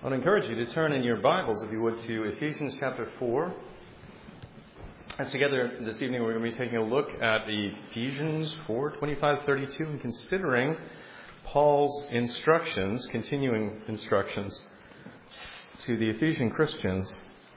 I would encourage you to turn in your Bibles, if you would, to Ephesians chapter 4. As together this evening we're going to be taking a look at Ephesians 4:25-32 and considering Paul's instructions, continuing instructions to the Ephesian Christians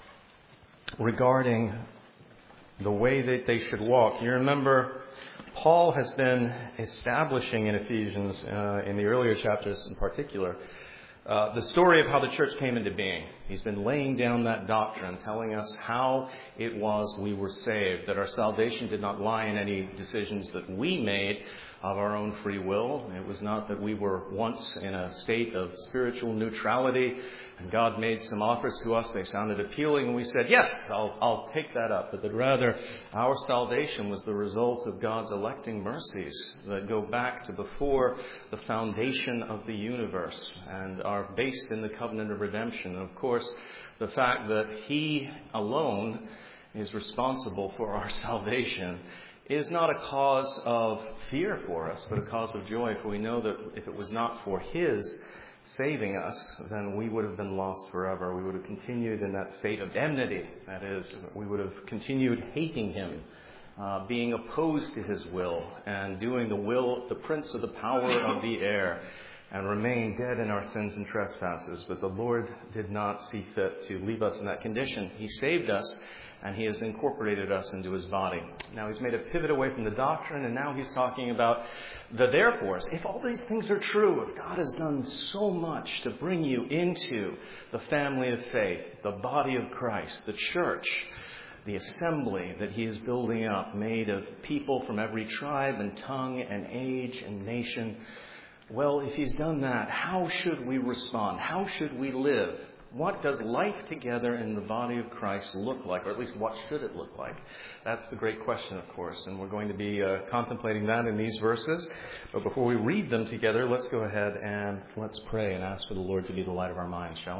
regarding the way that they should walk. You remember, Paul has been establishing in Ephesians, in the earlier chapters in particular, the story of how the church came into being. He's been laying down that doctrine, telling us how it was we were saved, that our salvation did not lie in any decisions that we made of our own free will. It was not that we were once in a state of spiritual neutrality and God made some offers to us. They sounded appealing and we said, yes, I'll take that up. But that rather our salvation was the result of God's electing mercies that go back to before the foundation of the universe and are based in the covenant of redemption. And of course, the fact that He alone is responsible for our salvation is not a cause of fear for us, but a cause of joy. For we know that if it was not for His saving us, then we would have been lost forever. We would have continued in that state of enmity. That is, we would have continued hating Him, being opposed to His will, and doing the will of the prince of the power of the air, and remain dead in our sins and trespasses. But the Lord did not see fit to leave us in that condition. He saved us, and He has incorporated us into His body. Now He's made a pivot away from the doctrine, and now He's talking about the therefores. If all these things are true, if God has done so much to bring you into the family of faith, the body of Christ, the church, the assembly that He is building up, made of people from every tribe and tongue and age and nation, well, if He's done that, how should we respond? How should we live? What does life together in the body of Christ look like? Or at least what should it look like? That's the great question, of course. And we're going to be contemplating that in these verses. But before we read them together, let's go ahead and let's pray and ask for the Lord to be the light of our minds, shall we?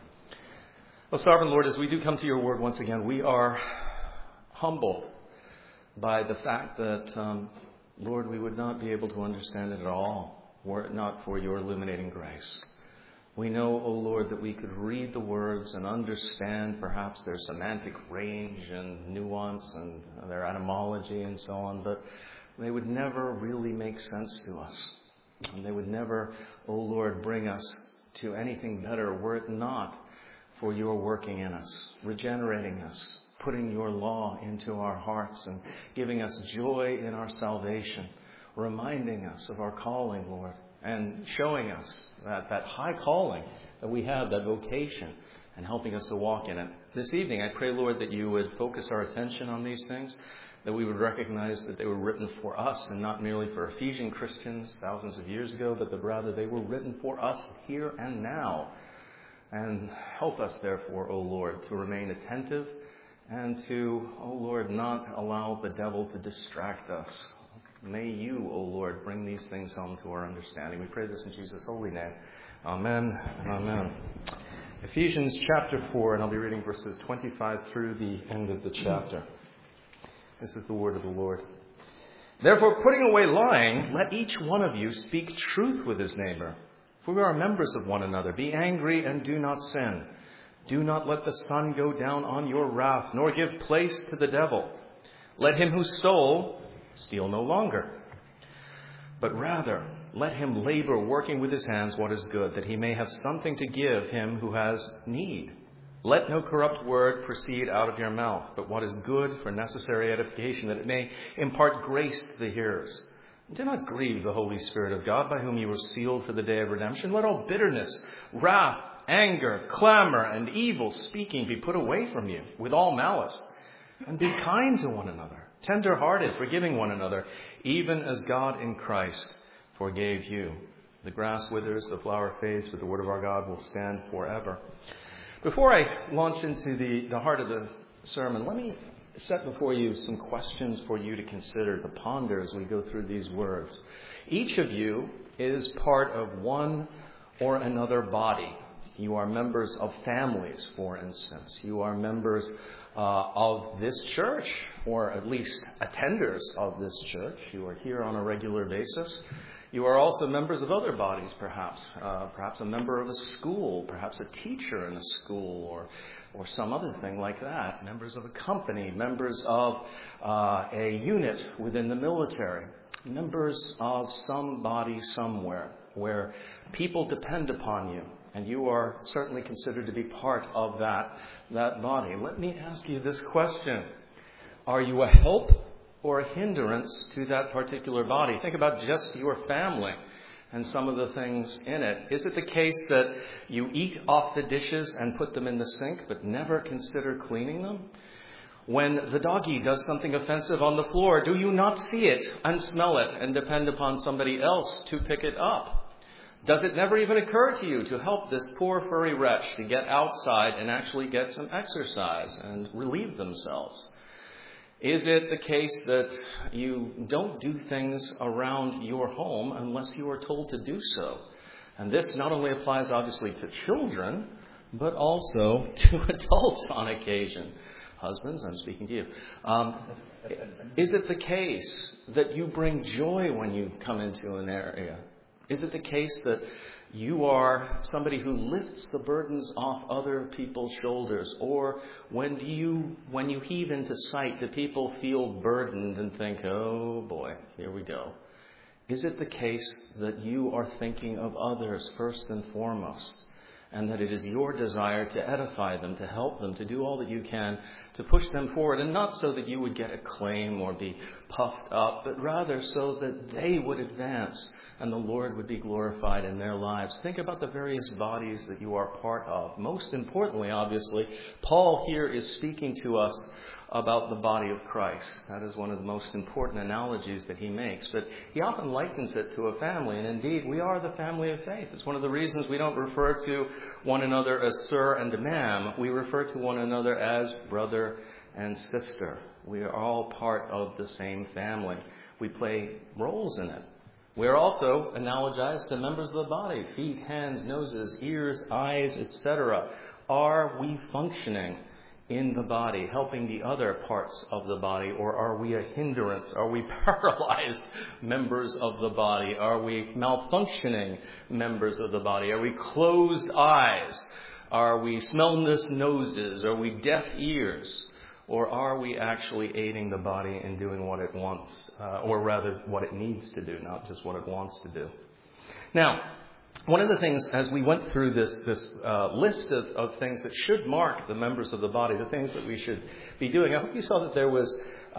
Oh, sovereign Lord, as we do come to your word once again, we are humbled by the fact that, Lord, we would not be able to understand it at all were it not for your illuminating grace. We know, O Lord, that we could read the words and understand perhaps their semantic range and nuance and their etymology and so on, but they would never really make sense to us. And they would never, O Lord, bring us to anything better were it not for your working in us, regenerating us, putting your law into our hearts and giving us joy in our salvation, reminding us of our calling, Lord, and showing us that high calling that we have, that vocation, and helping us to walk in it. This evening, I pray, Lord, that you would focus our attention on these things, that we would recognize that they were written for us and not merely for Ephesian Christians thousands of years ago, but that rather they were written for us here and now. And help us, therefore, O Lord, to remain attentive and to, O Lord, not allow the devil to distract us. May you, O Lord, bring these things home to our understanding. We pray this in Jesus' holy name. Amen and amen. Ephesians chapter 4, and I'll be reading verses 25 through the end of the chapter. This is the word of the Lord. Therefore, putting away lying, let each one of you speak truth with his neighbor. For we are members of one another. Be angry and do not sin. Do not let the sun go down on your wrath, nor give place to the devil. Let him who stole steal no longer, but rather let him labor, working with his hands what is good, that he may have something to give him who has need. Let no corrupt word proceed out of your mouth, but what is good for necessary edification, that it may impart grace to the hearers. Do not grieve the Holy Spirit of God, by whom you were sealed for the day of redemption. Let all bitterness, wrath, anger, clamor, and evil speaking be put away from you with all malice, and be kind to one another, tender-hearted, forgiving one another, even as God in Christ forgave you. The grass withers, the flower fades, but the word of our God will stand forever. Before I launch into the heart of the sermon, let me set before you some questions for you to consider, to ponder as we go through these words. Each of you is part of one or another body. You are members of families, for instance. You are members of this church, or at least attenders of this church. You are here on a regular basis. You are also members of other bodies, perhaps. Perhaps a member of a school, perhaps a teacher in a school, or some other thing like that. Members of a company, members of a unit within the military, members of some body somewhere where people depend upon you, and you are certainly considered to be part of that body. Let me ask you this question. Are you a help or a hindrance to that particular body? Think about just your family and some of the things in it. Is it the case that you eat off the dishes and put them in the sink, but never consider cleaning them? When the doggy does something offensive on the floor, do you not see it and smell it and depend upon somebody else to pick it up? Does it never even occur to you to help this poor furry wretch to get outside and actually get some exercise and relieve themselves? Is it the case that you don't do things around your home unless you are told to do so? And this not only applies obviously to children, but also to adults on occasion. Husbands, I'm speaking to you. Is it the case that you bring joy when you come into an area? Is it the case that you are somebody who lifts the burdens off other people's shoulders? Or when you heave into sight, do people feel burdened and think, oh boy, here we go? Is it the case that you are thinking of others first and foremost, and that it is your desire to edify them, to help them, to do all that you can to push them forward, and not so that you would get acclaim or be puffed up, but rather so that they would advance and the Lord would be glorified in their lives? Think about the various bodies that you are part of. Most importantly, obviously, Paul here is speaking to us about the body of Christ. That is one of the most important analogies that he makes. But he often likens it to a family, and indeed, we are the family of faith. It's one of the reasons we don't refer to one another as sir and ma'am. We refer to one another as brother and sister. We are all part of the same family. We play roles in it. We are also analogized to members of the body: feet, hands, noses, ears, eyes, etc. Are we functioning in the body, helping the other parts of the body, or are we a hindrance? Are we paralyzed members of the body? Are we malfunctioning members of the body? Are we closed eyes? Are we smell-less noses? Are we deaf ears? Or are we actually aiding the body in doing what it wants, or rather what it needs to do, not just what it wants to do? Now, one of the things, as we went through this list of things that should mark the members of the body, the things that we should be doing, I hope you saw that there was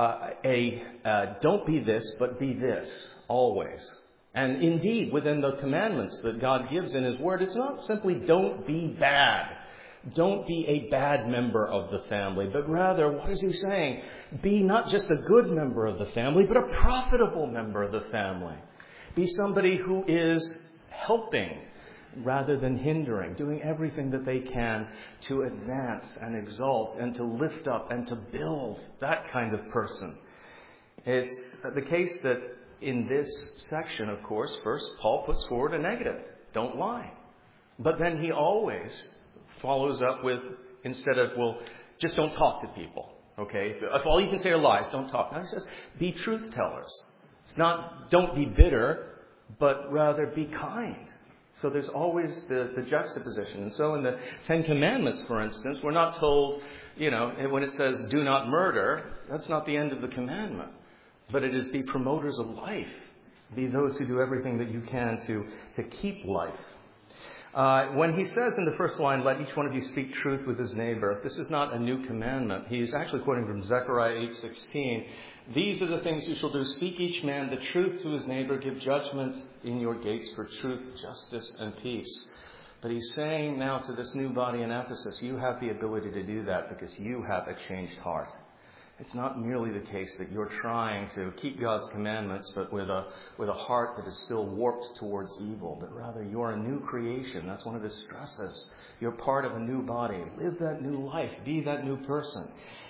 don't be this, but be this, always. And indeed, within the commandments that God gives in His Word, it's not simply don't be bad. Don't be a bad member of the family, but rather, what is he saying? Be not just a good member of the family, but a profitable member of the family. Be somebody who is helping rather than hindering, doing everything that they can to advance and exalt and to lift up and to build, that kind of person. It's the case that in this section, of course, first Paul puts forward a negative. Don't lie. But then he always follows up with, instead of, well, just don't talk to people, okay? If all you can say are lies, don't talk. Now he says, be truth tellers. It's not, don't be bitter, but rather be kind. So there's always the juxtaposition. And so in the Ten Commandments, for instance, we're not told, when it says do not murder, that's not the end of the commandment. But it is be promoters of life. Be those who do everything that you can to keep life. When he says in the first line, let each one of you speak truth with his neighbor, this is not a new commandment. He's actually quoting from Zechariah 8:16. These are the things you shall do. Speak each man the truth to his neighbor. Give judgment in your gates for truth, justice, and peace. But he's saying now to this new body in Ephesus, you have the ability to do that because you have a changed heart. It's not merely the case that you're trying to keep God's commandments, but with a heart that is still warped towards evil. But rather, you're a new creation. That's one of his stresses. You're part of a new body. Live that new life. Be that new person.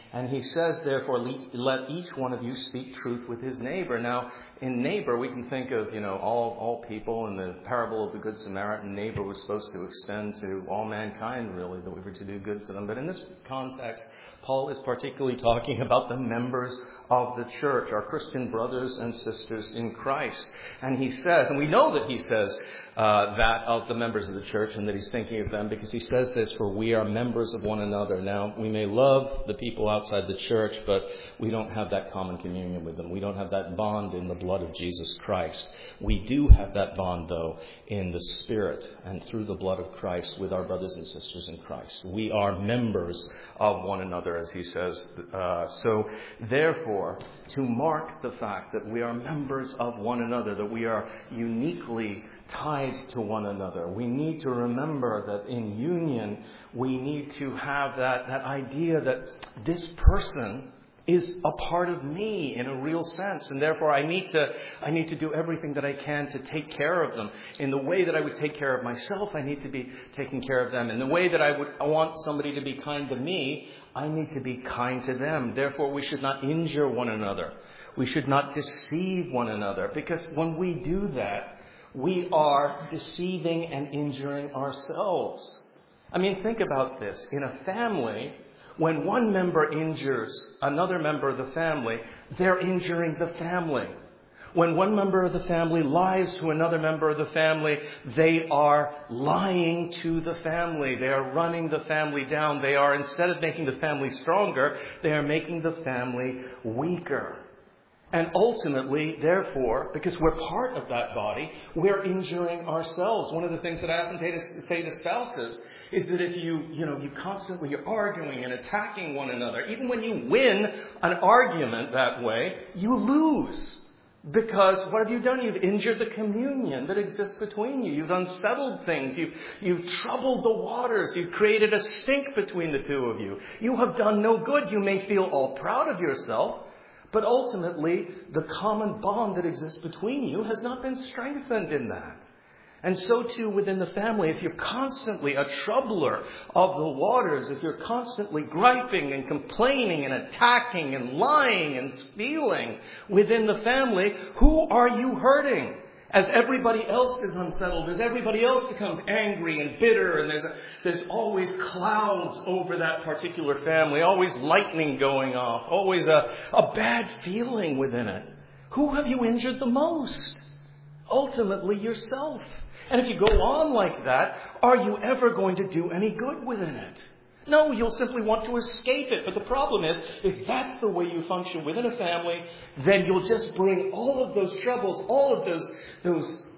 And he says, therefore, let each one of you speak truth with his neighbor. Now, in neighbor, we can think of, all people. In the parable of the Good Samaritan, neighbor was supposed to extend to all mankind, really, that we were to do good to them. But in this context, Paul is particularly talking about the members of the church, our Christian brothers and sisters in Christ. And he says, and we know that he says that of the members of the church, and that he's thinking of them because he says this, for we are members of one another. Now, we may love the people outside the church, but we don't have that common communion with them. We don't have that bond in the blood of Jesus Christ. We do have that bond, though, in the Spirit and through the blood of Christ with our brothers and sisters in Christ. We are members of one another, as he says. So, therefore, to mark the fact that we are members of one another, that we are uniquely tied to one another, we need to remember that in union we need to have that idea that this person is a part of me in a real sense, and therefore I need to do everything that I can to take care of them. In the way that I would take care of myself, I need to be taking care of them. In the way that I want somebody to be kind to me, I need to be kind to them. Therefore, we should not injure one another. We should not deceive one another, because when we do that, we are deceiving and injuring ourselves. I mean, think about this. In a family, when one member injures another member of the family, they're injuring the family. When one member of the family lies to another member of the family, they are lying to the family. They are running the family down. They are, instead of making the family stronger, they are making the family weaker. And ultimately, therefore, because we're part of that body, we're injuring ourselves. One of the things that I often say to spouses is that if you constantly are arguing and attacking one another, even when you win an argument that way, you lose. Because what have you done? You've injured the communion that exists between you. You've unsettled things. You've troubled the waters. You've created a stink between the two of you. You have done no good. You may feel all proud of yourself, but ultimately, the common bond that exists between you has not been strengthened in that. And so too within the family, if you're constantly a troubler of the waters, if you're constantly griping and complaining and attacking and lying and stealing within the family, who are you hurting? As everybody else is unsettled, as everybody else becomes angry and bitter, and there's always clouds over that particular family, always lightning going off, always a bad feeling within it. Who have you injured the most? Ultimately, yourself. And if you go on like that, are you ever going to do any good within it? No, you'll simply want to escape it. But the problem is, if that's the way you function within a family, then you'll just bring all of those troubles, all of those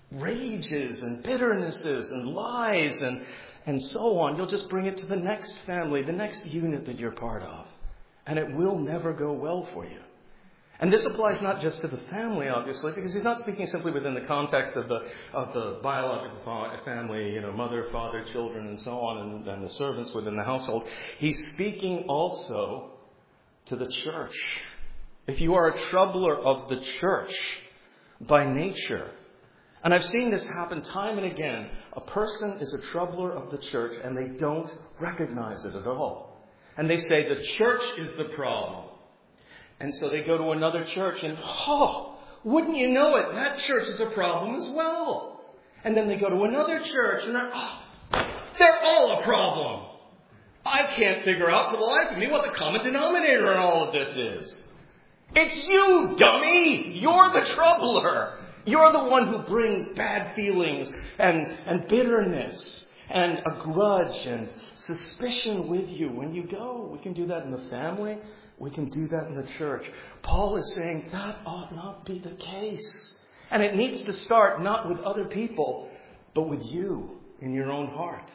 rages and bitternesses and lies and so on. You'll just bring it to the next family, the next unit that you're part of. And it will never go well for you. And this applies not just to the family, obviously, because he's not speaking simply within the context of the biological family, mother, father, children, and so on, and the servants within the household. He's speaking also to the church. If you are a troubler of the church by nature, and I've seen this happen time and again, a person is a troubler of the church and they don't recognize it at all. And they say the church is the problem. And so they go to another church and, wouldn't you know it, that church is a problem as well. And then they go to another church and they're all a problem. I can't figure out for the life of me what the common denominator in all of this is. It's you, dummy! You're the troubler. You're the one who brings bad feelings and bitterness and a grudge and suspicion with you when you go. We can do that in the family. We can do that in the church. Paul is saying that ought not be the case. And it needs to start not with other people, but with you in your own heart.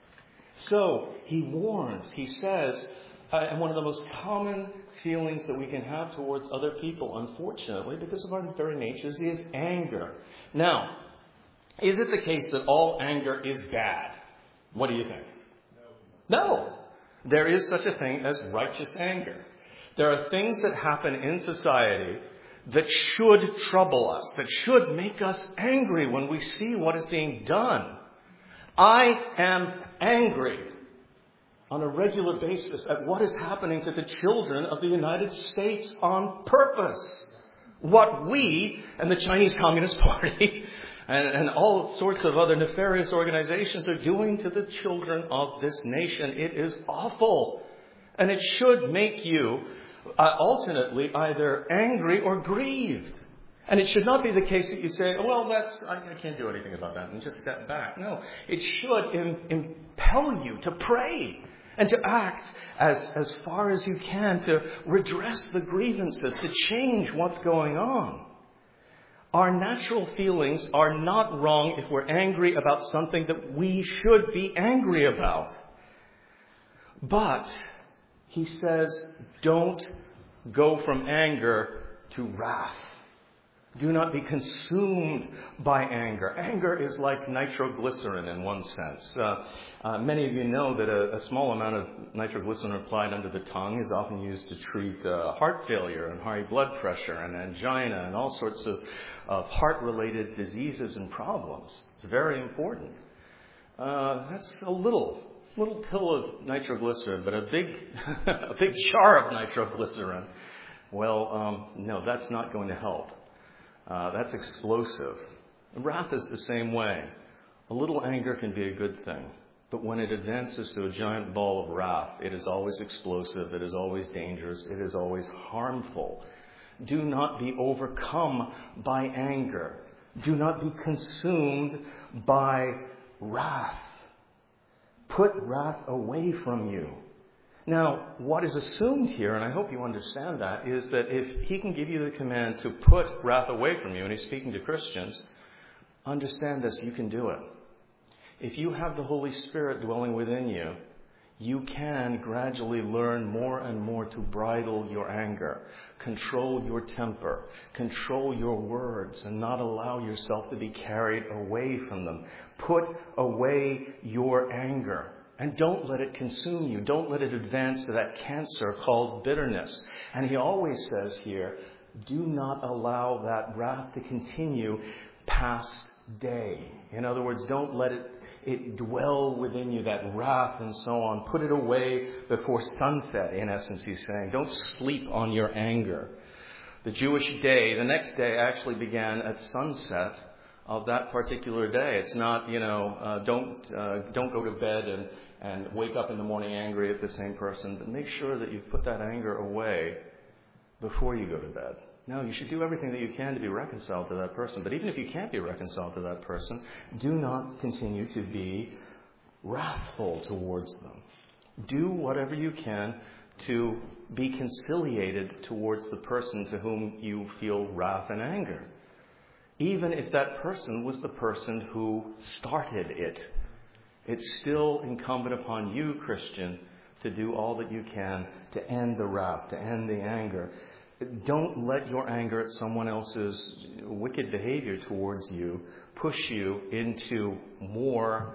So he warns, he says, and one of the most common feelings that we can have towards other people, unfortunately, because of our very natures, is anger. Now, is it the case that all anger is bad? What do you think? No. There is such a thing as righteous anger. There are things that happen in society that should trouble us, that should make us angry when we see what is being done. I am angry. on a regular basis at what is happening to the children of the United States on purpose. What we and the Chinese Communist Party and all sorts of other nefarious organizations are doing to the children of this nation. It is awful. And it should make you alternately either angry or grieved. And it should not be the case that you say, well, I can't do anything about that, and just step back. No, it should impel you to pray and to act as far as you can to redress the grievances, to change what's going on. Our natural feelings are not wrong if we're angry about something that we should be angry about. But he says, don't go from anger to wrath. Do not be consumed by anger. Anger is like nitroglycerin in one sense. Many of you know that a small amount of nitroglycerin applied under the tongue is often used to treat heart failure and high blood pressure and angina and all sorts of heart-related diseases and problems. It's very important. That's a little pill of nitroglycerin, but a big jar of nitroglycerin. Well, no, that's not going to help. That's explosive. Wrath is the same way. A little anger can be a good thing, but when it advances to a giant ball of wrath, it is always explosive, it is always dangerous, it is always harmful. Do not be overcome by anger. Do not be consumed by wrath. Put wrath away from you. Now, what is assumed here, and I hope you understand that, is that if he can give you the command to put wrath away from you, and he's speaking to Christians, understand this, you can do it. If you have the Holy Spirit dwelling within you, you can gradually learn more and more to bridle your anger, control your temper, control your words, and not allow yourself to be carried away from them. Put away your anger. And don't let it consume you. Don't let it advance to that cancer called bitterness. And he always says here, do not allow that wrath to continue past day. In other words, don't let it dwell within you, that wrath and so on. Put it away before sunset, in essence, he's saying. Don't sleep on your anger. The Jewish day, the next day actually began at sunset of that particular day. It's not, don't go to bed and wake up in the morning angry at the same person, but make sure that you've put that anger away before you go to bed. No, you should do everything that you can to be reconciled to that person. But even if you can't be reconciled to that person, do not continue to be wrathful towards them. Do whatever you can to be conciliated towards the person to whom you feel wrath and anger. Even if that person was the person who started it. It's still incumbent upon you, Christian, to do all that you can to end the wrath, to end the anger. Don't let your anger at someone else's wicked behavior towards you push you into more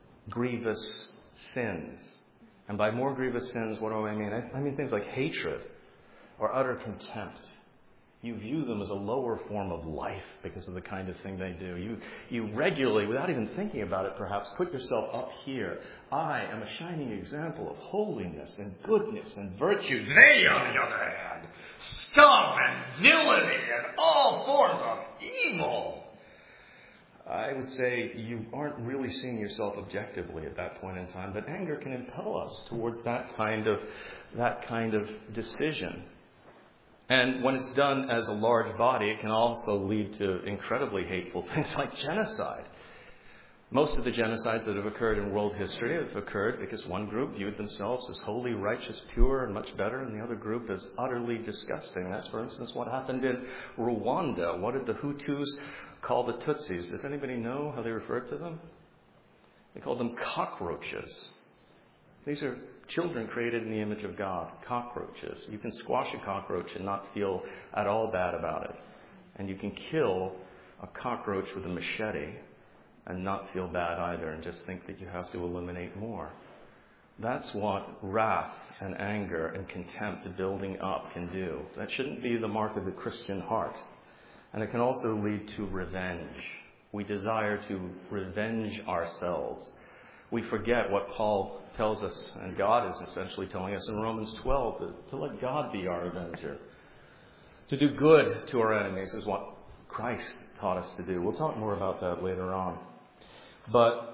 grievous sins. And by more grievous sins, what do I mean? I mean things like hatred or utter contempt. You view them as a lower form of life because of the kind of thing they do. You regularly, without even thinking about it perhaps, put yourself up here. I am a shining example of holiness and goodness and virtue. They, on the other hand, scum and villainy and all forms of evil. I would say you aren't really seeing yourself objectively at that point in time, but anger can impel us towards that kind of decision. And when it's done as a large body, it can also lead to incredibly hateful things like genocide. Most of the genocides that have occurred in world history have occurred because one group viewed themselves as holy, righteous, pure, and much better, and the other group as utterly disgusting. That's, for instance, what happened in Rwanda. What did the Hutus call the Tutsis? Does anybody know how they referred to them? They called them cockroaches. These are children created in the image of God, cockroaches. You can squash a cockroach and not feel at all bad about it. And you can kill a cockroach with a machete and not feel bad either and just think that you have to eliminate more. That's what wrath and anger and contempt building up can do. That shouldn't be the mark of the Christian heart. And it can also lead to revenge. We desire to revenge ourselves. we forget what Paul tells us, and God is essentially telling us in Romans 12, to let God be our avenger. To do good to our enemies is what Christ taught us to do. We'll talk more about that later on. But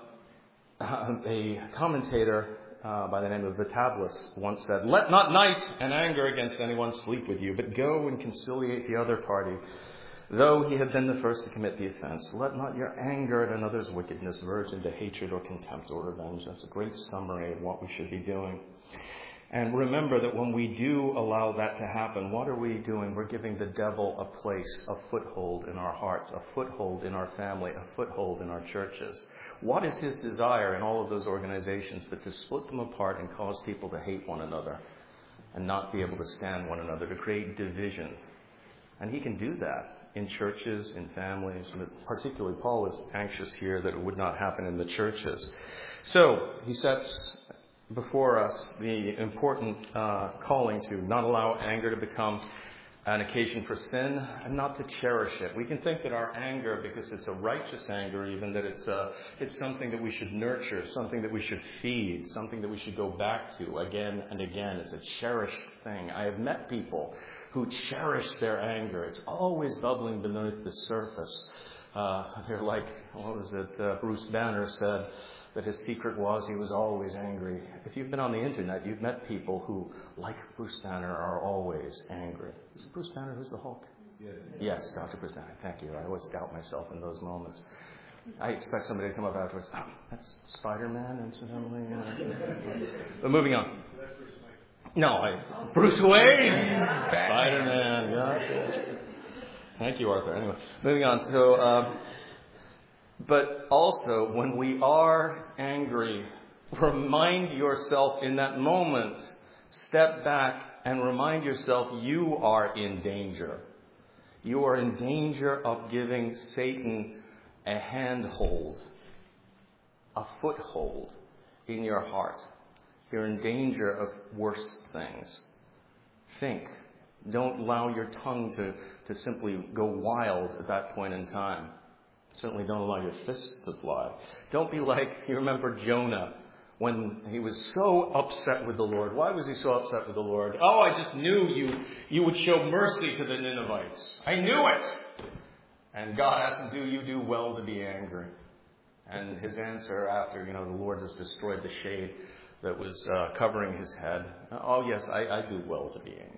a commentator by the name of Vitalis once said, "Let not night and anger against anyone sleep with you, but go and conciliate the other party, though he had been the first to commit the offense. Let not your anger at another's wickedness verge into hatred or contempt or revenge." That's a great summary of what we should be doing. And remember that when we do allow that to happen, what are we doing? We're giving the devil a place, a foothold in our hearts, a foothold in our family, a foothold in our churches. What is his desire in all of those organizations? But to split them apart and cause people to hate one another and not be able to stand one another, to create division. And he can do that in churches, in families. And particularly, Paul is anxious here that it would not happen in the churches. So he sets before us the important calling to not allow anger to become an occasion for sin and not to cherish it. We can think that our anger, because it's a righteous anger even, that it's something that we should nurture, something that we should feed, something that we should go back to again and again. It's a cherished thing. I have met people who cherish their anger. It's always bubbling beneath the surface. They're like, what was it? Bruce Banner said that his secret was he was always angry. If you've been on the internet, you've met people who, like Bruce Banner, are always angry. Is it Bruce Banner who's the Hulk? Yes, Dr. Bruce Banner. Thank you. I always doubt myself in those moments. I expect somebody to come up afterwards. Oh, that's Spider-Man, incidentally. But moving on. No, Bruce Wayne. Spider-Man. Gosh. Thank you, Arthur. Anyway, moving on. So, but also, when we are angry, remind yourself in that moment, step back and remind yourself you are in danger. You are in danger of giving Satan a handhold, a foothold in your heart. You're in danger of worse things. Think. Don't allow your tongue to simply go wild at that point in time. Certainly don't allow your fists to fly. Don't be like, you remember Jonah when he was so upset with the Lord. Why was he so upset with the Lord? Oh, I just knew you would show mercy to the Ninevites. I knew it. And God asked him, do you do well to be angry? And his answer after, the Lord has destroyed the shade that was covering his head. Oh, yes, I do well to be angry.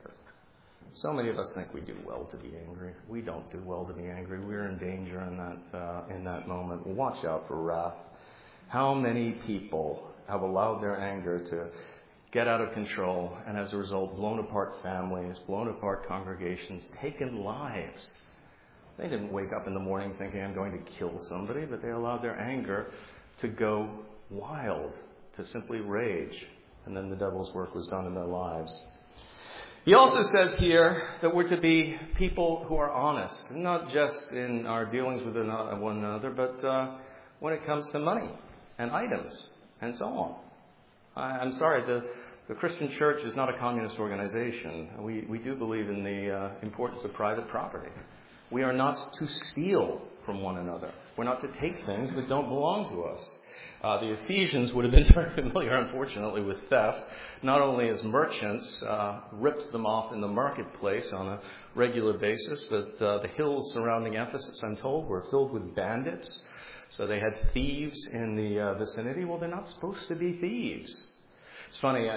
So many of us think we do well to be angry. We don't do well to be angry. We're in danger in that moment. Watch out for wrath. How many people have allowed their anger to get out of control and as a result blown apart families, blown apart congregations, taken lives? They didn't wake up in the morning thinking I'm going to kill somebody, but they allowed their anger to go wild, to simply rage. And then the devil's work was done in their lives. He also says here that we're to be people who are honest, not just in our dealings with one another, but when it comes to money and items and so on. I'm sorry, the Christian church is not a communist organization. We do believe in the importance of private property. We are not to steal from one another. We're not to take things that don't belong to us. The Ephesians would have been very familiar, unfortunately, with theft, not only as merchants ripped them off in the marketplace on a regular basis, but the hills surrounding Ephesus, I'm told, were filled with bandits. So they had thieves in the vicinity. Well, they're not supposed to be thieves. It's funny,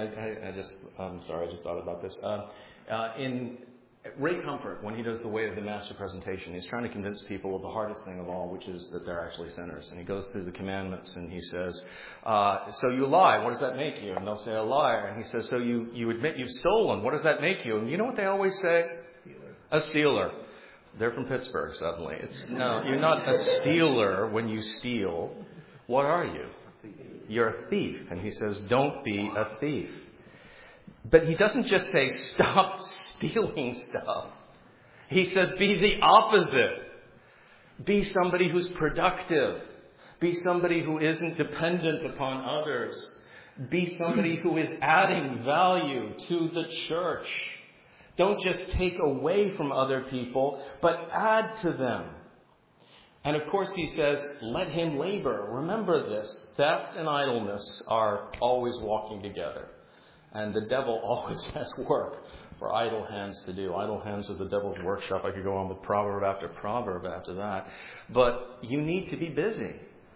I'm sorry, I just thought about this. In Ray Comfort, when he does the Way of the Master presentation, he's trying to convince people of the hardest thing of all, which is that they're actually sinners. And he goes through the commandments and he says, so you lie, what does that make you? And they'll say, a liar. And he says, so you admit you've stolen, what does that make you? And you know what they always say? A stealer. They're from Pittsburgh suddenly. No, you're not a stealer when you steal. What are you? You're a thief. And he says, don't be a thief. But he doesn't just say, stop stealing stuff. He says, be the opposite. Be somebody who's productive. Be somebody who isn't dependent upon others. Be somebody who is adding value to the church. Don't just take away from other people, but add to them. And of course he says, let him labor. Remember this, theft and idleness are always walking together. And the devil always has work for idle hands to do. Idle hands is the devil's workshop. I could go on with proverb after that. But you need to be busy.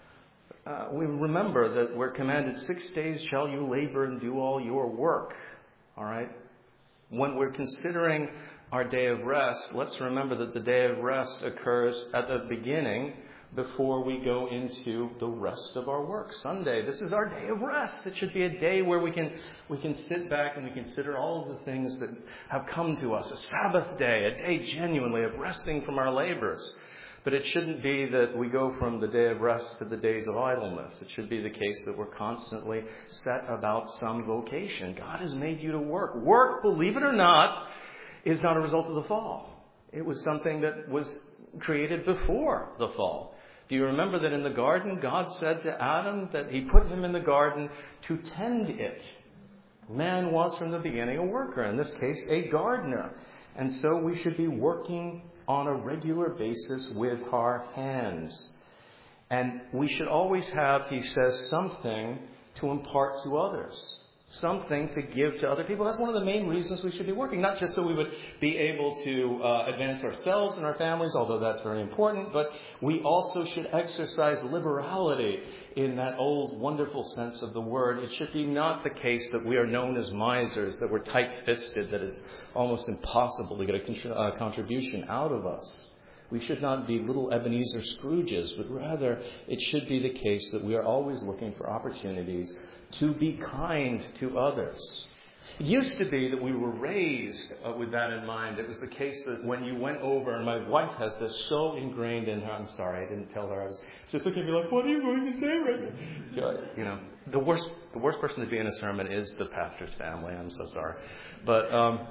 We remember that we're commanded 6 days shall you labor and do all your work. All right? When we're considering our day of rest, let's remember that the day of rest occurs at the beginning before we go into the rest of our work. Sunday, this is our day of rest. It should be a day where we can sit back and we consider all of the things that have come to us. A Sabbath day, a day genuinely of resting from our labors. But it shouldn't be that we go from the day of rest to the days of idleness. It should be the case that we're constantly set about some vocation. God has made you to work. Work, believe it or not, is not a result of the fall. It was something that was created before the fall. Do you remember that in the garden, God said to Adam that he put him in the garden to tend it? Man was from the beginning a worker, in this case a gardener. And so we should be working on a regular basis with our hands. And we should always have, he says, something to impart to others. Something to give to other people. That's one of the main reasons we should be working. Not just so we would be able to advance ourselves and our families, although that's very important, but we also should exercise liberality in that old wonderful sense of the word. It should be not the case that we are known as misers, that we're tight-fisted, that it's almost impossible to get a contribution out of us. We should not be little Ebenezer Scrooges, but rather it should be the case that we are always looking for opportunities to be kind to others. It used to be that we were raised with that in mind. It was the case that when you went over, and my wife has this so ingrained in her, I'm sorry, I didn't tell her. I was just looking at me like, what are you going to say right now? You know, the worst person to be in a sermon is the pastor's family. I'm so sorry. But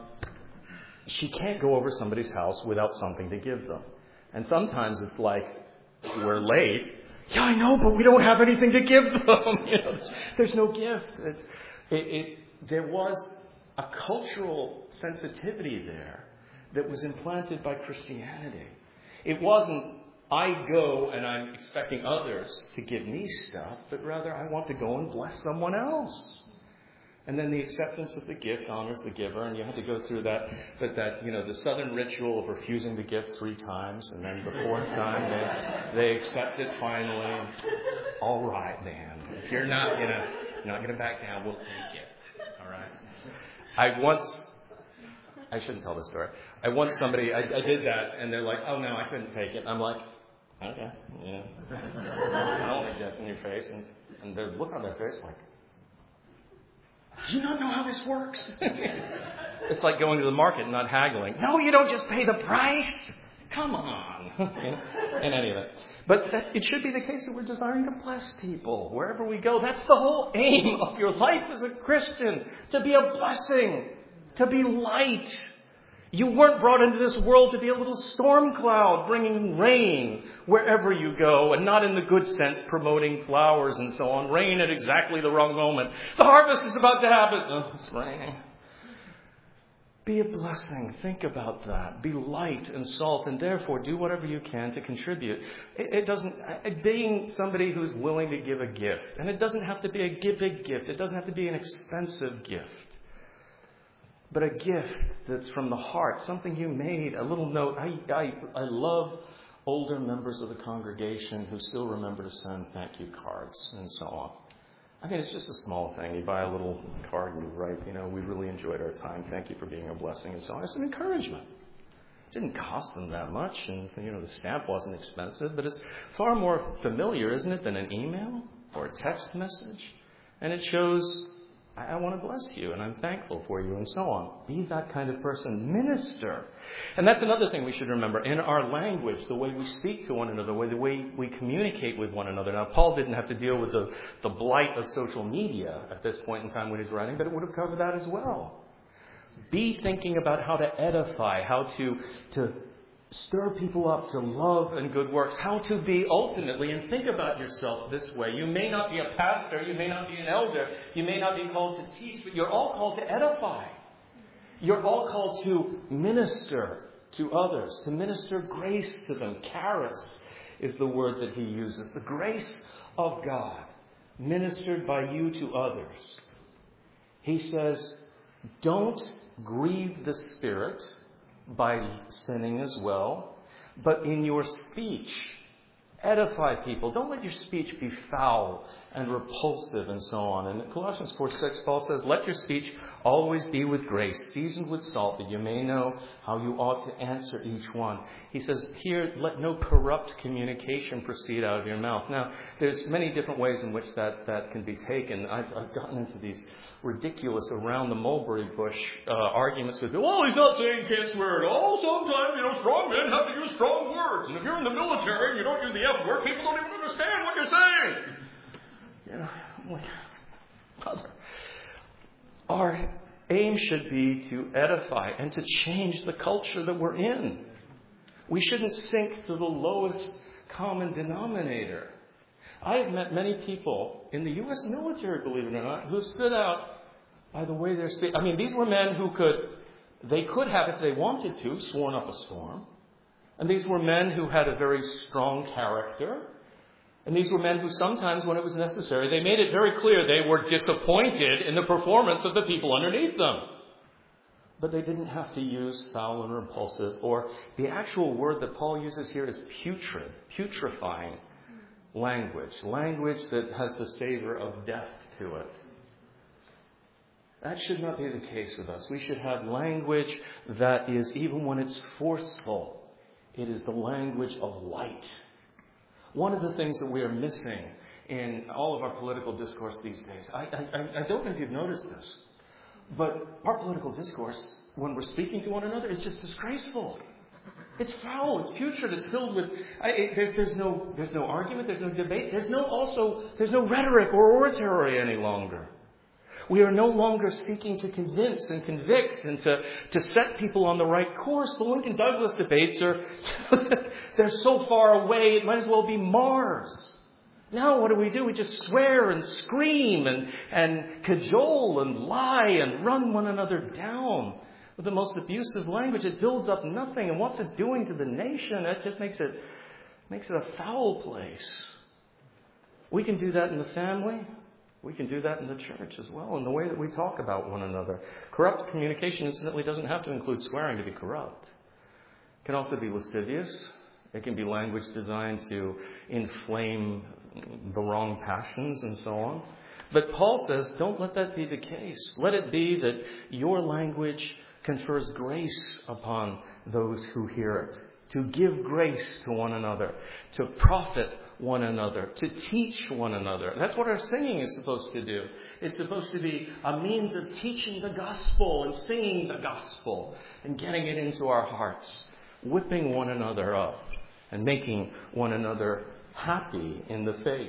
she can't go over somebody's house without something to give them. And sometimes it's like, we're late. Yeah, I know, but we don't have anything to give them. You know, there's no gift. There was a cultural sensitivity there that was implanted by Christianity. It wasn't, I go and I'm expecting others to give me stuff, but rather I want to go and bless someone else. And then the acceptance of the gift honors the giver, and you had to go through that the Southern ritual of refusing the gift 3 times, and then the 4th time they accept it finally. All right, man. If you're not going to back down, we'll take it. All right. I shouldn't tell this story. I did that, and they're like, oh no, I couldn't take it. I'm like, okay, yeah. I don't like that in your face, and the look on their face like, do you not know how this works? It's like going to the market and not haggling. No, you don't just pay the price. Come on. In any event. But it should be the case that we're desiring to bless people wherever we go. That's the whole aim of your life as a Christian. To be a blessing. To be light. You weren't brought into this world to be a little storm cloud bringing rain wherever you go, and not in the good sense promoting flowers and so on. Rain at exactly the wrong moment. The harvest is about to happen. Oh, it's raining. Be a blessing. Think about that. Be light and salt, and therefore do whatever you can to contribute. Being somebody who's willing to give a gift, and it doesn't have to be a big gift. It doesn't have to be an expensive gift. But a gift that's from the heart, something you made, a little note. I love older members of the congregation who still remember to send thank you cards and so on. I mean, it's just a small thing. You buy a little card and you write, we really enjoyed our time. Thank you for being a blessing and so on. It's an encouragement. It didn't cost them that much, and the stamp wasn't expensive, but it's far more familiar, isn't it, than an email or a text message? And it shows, I want to bless you, and I'm thankful for you, and so on. Be that kind of person. Minister. And that's another thing we should remember. In our language, the way we speak to one another, the way we communicate with one another. Now, Paul didn't have to deal with the blight of social media at this point in time when he's writing, but it would have covered that as well. Be thinking about how to edify, how to stir people up to love and good works, how to be ultimately, and think about yourself this way. You may not be a pastor, you may not be an elder, you may not be called to teach, but you're all called to edify. You're all called to minister to others, to minister grace to them, charis. is the word that he uses. The grace of God ministered by you to others. He says, don't grieve the Spirit by sinning as well, but in your speech, edify people. Don't let your speech be foul and repulsive and so on. And in Colossians 4:6, Paul says, let your speech always be with grace, seasoned with salt, that you may know how you ought to answer each one. He says here, let no corrupt communication proceed out of your mouth. Now, there's many different ways in which that can be taken. I've gotten into these ridiculous around the mulberry bush arguments with people. He's not saying can't swear at all. Sometimes, strong men have to use strong words. And if you're in the military and you don't use the F word, people don't even understand what you're saying. Brother, our aim should be to edify and to change the culture that we're in. We shouldn't sink to the lowest common denominator. I have met many people in the U.S. military, believe it or not, who stood out by the way they're speaking. I mean, these were men who could have, if they wanted to, sworn up a storm. And these were men who had a very strong character. And these were men who sometimes, when it was necessary, they made it very clear they were disappointed in the performance of the people underneath them. But they didn't have to use foul and repulsive, or the actual word that Paul uses here is putrid, putrefying language that has the savor of death to it. That should not be the case with us. We should have language that is, even when it's forceful, it is the language of light. One of the things that we are missing in all of our political discourse these days, I don't know if you've noticed this, but our political discourse, when we're speaking to one another, is just disgraceful. It's foul, it's putrid, it's filled with... There's no argument, there's no debate, there's no rhetoric or oratory any longer. We are no longer seeking to convince and convict and to set people on the right course. The Lincoln Douglas debates they're so far away, it might as well be Mars. Now what do? We just swear and scream and cajole and lie and run one another down with the most abusive language. It builds up nothing. And what's it doing to the nation? That just makes it a foul place. We can do that in the family. We can do that in the church as well, in the way that we talk about one another. Corrupt communication, incidentally, doesn't have to include swearing to be corrupt. It can also be lascivious. It can be language designed to inflame the wrong passions and so on. But Paul says, don't let that be the case. Let it be that your language confers grace upon those who hear it. To give grace to one another. To profit one another, to teach one another. That's what our singing is supposed to do. It's supposed to be a means of teaching the gospel and singing the gospel and getting it into our hearts, whipping one another up and making one another happy in the faith.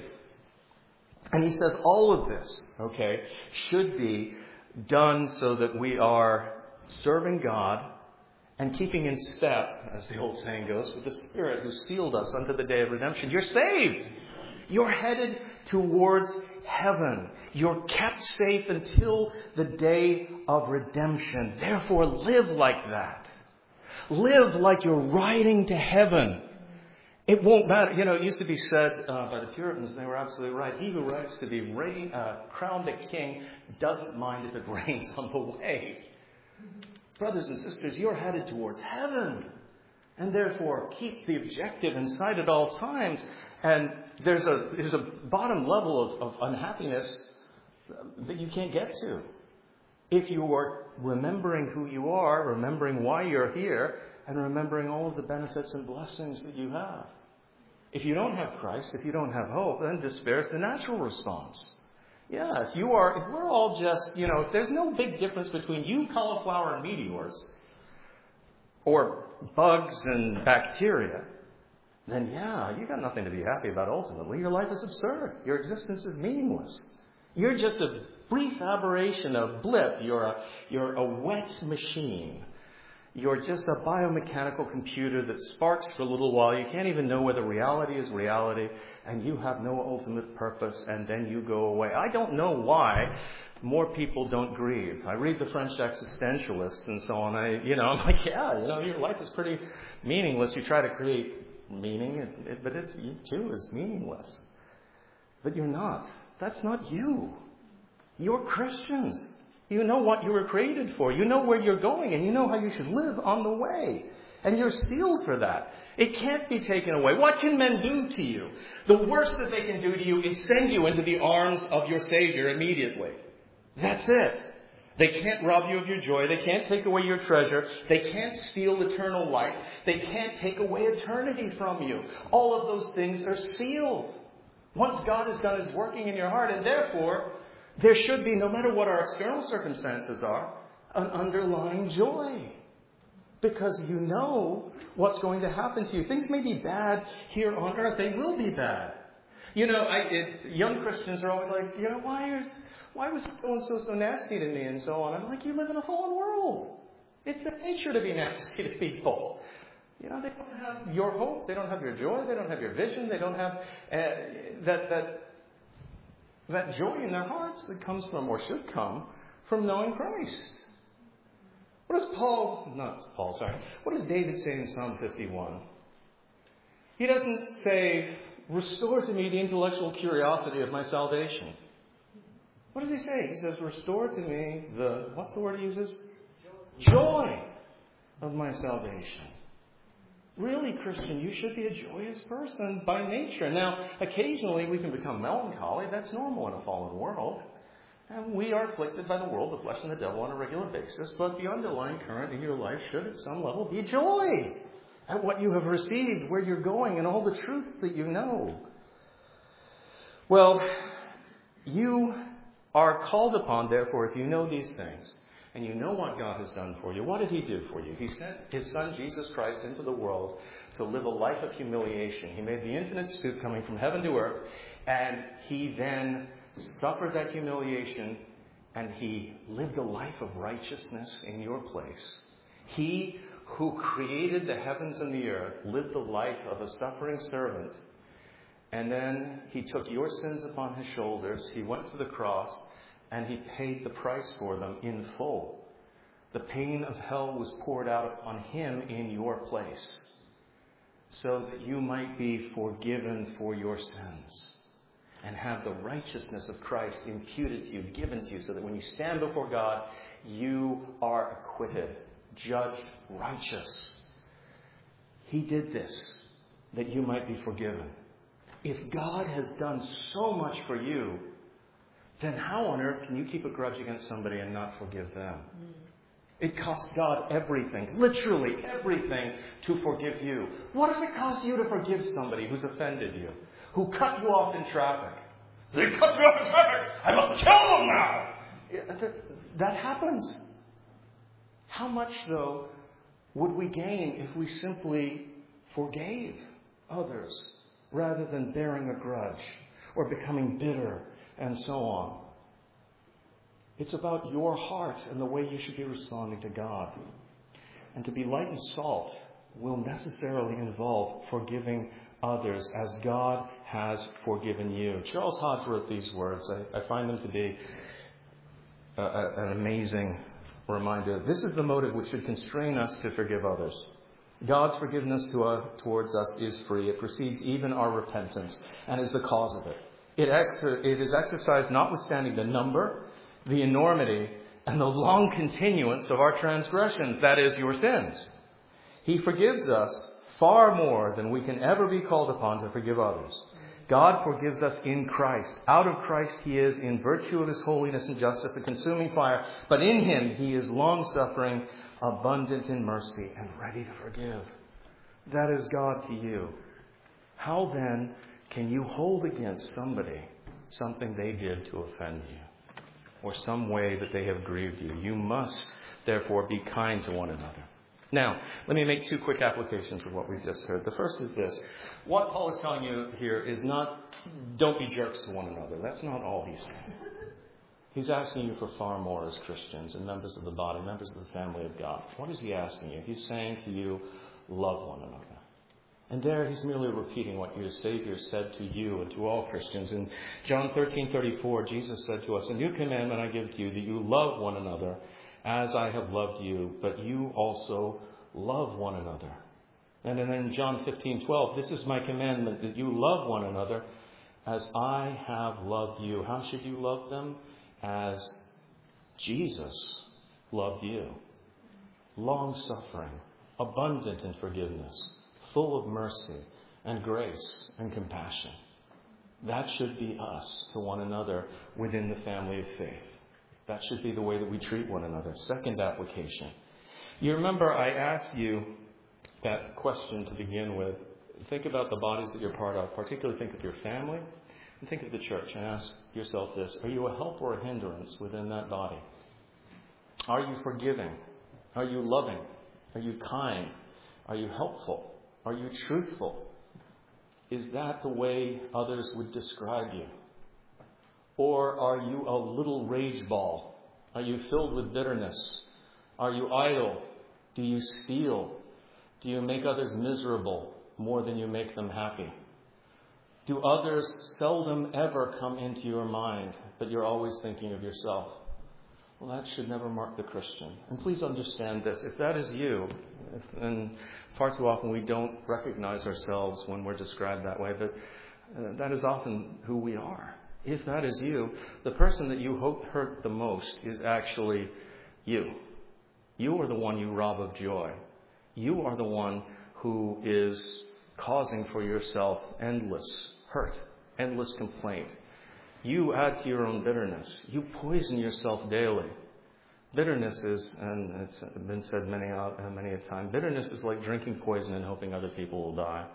And he says all of this, should be done so that we are serving God and keeping in step, as the old saying goes, with the Spirit who sealed us unto the day of redemption. You're saved. You're headed towards heaven. You're kept safe until the day of redemption. Therefore, live like that. Live like you're riding to heaven. It won't matter. It used to be said by the Puritans, and they were absolutely right. He who rides to be crowned a king doesn't mind if it rains on the way. Brothers and sisters, you're headed towards heaven. And therefore, keep the objective in sight at all times. And there's a bottom level of unhappiness that you can't get to. If you are remembering who you are, remembering why you're here, and remembering all of the benefits and blessings that you have. If you don't have Christ, if you don't have hope, then despair is the natural response. Yeah, if we're all just, if there's no big difference between you, cauliflower, and meteors, or bugs and bacteria, then you got nothing to be happy about ultimately. Your life is absurd. Your existence is meaningless. You're just a brief aberration, a blip. You're a wet machine. You're just a biomechanical computer that sparks for a little while. You can't even know whether reality is reality, and you have no ultimate purpose, and then you go away. I don't know why more people don't grieve. I read the French existentialists and so on. I'm like, your life is pretty meaningless. You try to create meaning, but it too is meaningless. But you're not. That's not you. You're Christians. You know what you were created for. You know where you're going, and you know how you should live on the way. And you're sealed for that. It can't be taken away. What can men do to you? The worst that they can do to you is send you into the arms of your Savior immediately. That's it. They can't rob you of your joy. They can't take away your treasure. They can't steal eternal life. They can't take away eternity from you. All of those things are sealed once God has done His working in your heart. And therefore, there should be, no matter what our external circumstances are, an underlying joy. Because you know what's going to happen to you. Things may be bad here on earth. They will be bad. Young Christians are always like, why was so-and-so so nasty to me and so on? I'm like, you live in a fallen world. It's their nature to be nasty to people. They don't have your hope. They don't have your joy. They don't have your vision. They don't have that joy in their hearts that comes from, or should come, from knowing Christ. What does David say in Psalm 51? He doesn't say, restore to me the intellectual curiosity of my salvation. What does he say? He says, restore to me what's the word he uses? Joy of my salvation. Really, Christian, you should be a joyous person by nature. Now, occasionally we can become melancholy. That's normal in a fallen world. And we are afflicted by the world, the flesh, and the devil on a regular basis. But the underlying current in your life should at some level be joy at what you have received, where you're going, and all the truths that you know. Well, you are called upon, therefore, if you know these things, and you know what God has done for you. What did He do for you? He sent His Son, Jesus Christ, into the world to live a life of humiliation. He made the infinite stoop coming from heaven to earth, and He then suffered that humiliation, and He lived a life of righteousness in your place. He who created the heavens and the earth lived the life of a suffering servant, and then He took your sins upon His shoulders. He went to the cross, and He paid the price for them in full. The pain of hell was poured out on Him in your place, so that you might be forgiven for your sins and have the righteousness of Christ imputed to you, given to you, so that when you stand before God, you are acquitted, judged righteous. He did this that you might be forgiven. If God has done so much for you, then how on earth can you keep a grudge against somebody and not forgive them? It costs God everything, literally everything, to forgive you. What does it cost you to forgive somebody who's offended you, who cut you off in traffic? They cut me off in traffic! I must kill them now! That happens. How much, though, would we gain if we simply forgave others rather than bearing a grudge or becoming bitter and so on? It's about your heart and the way you should be responding to God. And to be light and salt will necessarily involve forgiving others as God has forgiven you. Charles Hodge wrote these words. I find them to be an amazing reminder. This is the motive which should constrain us to forgive others. God's forgiveness towards us is free. It precedes even our repentance and is the cause of it. It is exercised notwithstanding the number, the enormity, and the long continuance of our transgressions, that is, your sins. He forgives us far more than we can ever be called upon to forgive others. God forgives us in Christ. Out of Christ He is, in virtue of His holiness and justice, a consuming fire. But in Him He is long-suffering, abundant in mercy, and ready to forgive. That is God to you. How then can you hold against somebody something they did to offend you, or some way that they have grieved you? You must, therefore, be kind to one another. Now, let me make two quick applications of what we've just heard. The first is this. What Paul is telling you here is not, don't be jerks to one another. That's not all he's saying. He's asking you for far more as Christians and members of the body, members of the family of God. What is he asking you? He's saying to you, love one another. And there he's merely repeating what your Savior said to you and to all Christians. In John 13:34, Jesus said to us, a new commandment I give to you, that you love one another as I have loved you, but you also love one another. And then in John 15:12, this is my commandment, that you love one another as I have loved you. How should you love them? As Jesus loved you. Long-suffering, abundant in forgiveness, full of mercy and grace and compassion. That should be us to one another within the family of faith. That should be the way that we treat one another. Second application. You remember I asked you that question to begin with. Think about the bodies that you're part of. Particularly think of your family and think of the church. And ask yourself this. Are you a help or a hindrance within that body? Are you forgiving? Are you loving? Are you kind? Are you helpful? Are you truthful? Is that the way others would describe you? Or are you a little rage ball? Are you filled with bitterness? Are you idle? Do you steal? Do you make others miserable more than you make them happy? Do others seldom ever come into your mind, but you're always thinking of yourself? Well, that should never mark the Christian. And please understand this. If that is you, and far too often we don't recognize ourselves when we're described that way, but that is often who we are. If that is you, the person that you hurt the most is actually you. You are the one you rob of joy. You are the one who is causing for yourself endless hurt, endless complaint. You add to your own bitterness. You poison yourself daily. Bitterness is, and it's been said many a time, bitterness is like drinking poison and hoping other people will die.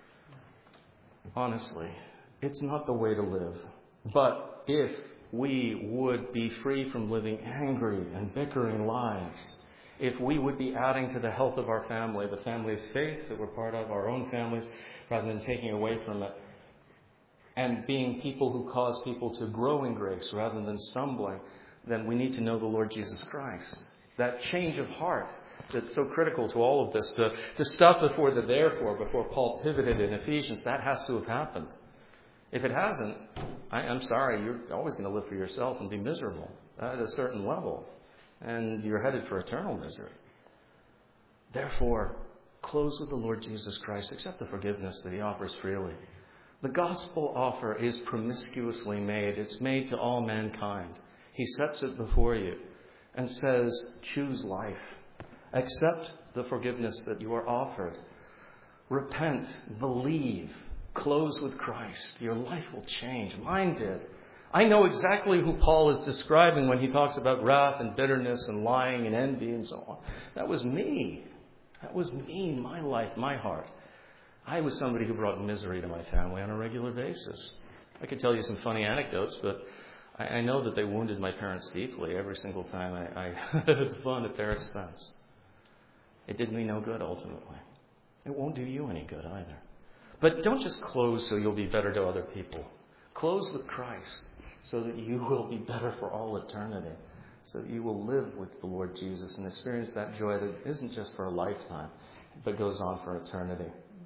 Honestly, it's not the way to live. But if we would be free from living angry and bickering lives, if we would be adding to the health of our family, the family of faith that we're part of, our own families, rather than taking away from it, and being people who cause people to grow in grace rather than stumbling, then we need to know the Lord Jesus Christ. That change of heart that's so critical to all of this, the stuff before the therefore, before Paul pivoted in Ephesians, that has to have happened. If it hasn't, I'm sorry, you're always going to live for yourself and be miserable at a certain level. And you're headed for eternal misery. Therefore, close with the Lord Jesus Christ. Accept the forgiveness that He offers freely. The gospel offer is promiscuously made. It's made to all mankind. He sets it before you and says, choose life. Accept the forgiveness that you are offered. Repent, believe, close with Christ. Your life will change. Mine did. I know exactly who Paul is describing when he talks about wrath and bitterness and lying and envy and so on. That was me. That was me, my life, my heart. I was somebody who brought misery to my family on a regular basis. I could tell you some funny anecdotes, but I know that they wounded my parents deeply every single time I had fun at their expense. It did me no good, ultimately. It won't do you any good either. But don't just close so you'll be better to other people. Close with Christ so that you will be better for all eternity, so that you will live with the Lord Jesus and experience that joy that isn't just for a lifetime, but goes on for eternity.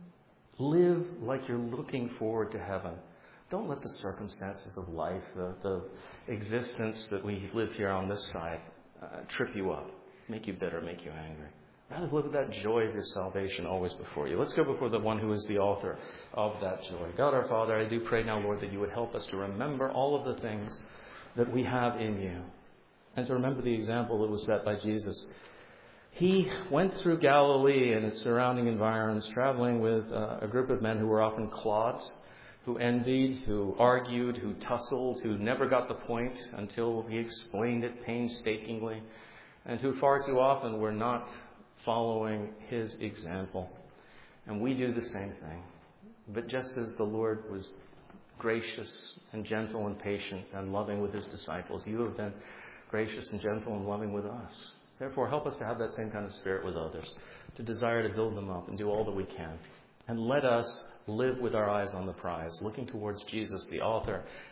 Live like you're looking forward to heaven. Don't let the circumstances of life, the existence that we live here on this side, trip you up, make you bitter, make you angry. Rather live with that joy of your salvation always before you. Let's go before the one who is the author of that joy. God our Father, I do pray now, Lord, that you would help us to remember all of the things that we have in you. And to remember the example that was set by Jesus. He went through Galilee and its surrounding environs, traveling with a group of men who were often clods, who envied, who argued, who tussled, who never got the point until he explained it painstakingly, and who far too often were not following his example. And we do the same thing. But just as the Lord was gracious and gentle and patient and loving with his disciples, you have been gracious and gentle and loving with us. Therefore, help us to have that same kind of spirit with others, to desire to build them up and do all that we can. And let us live with our eyes on the prize, looking towards Jesus, the author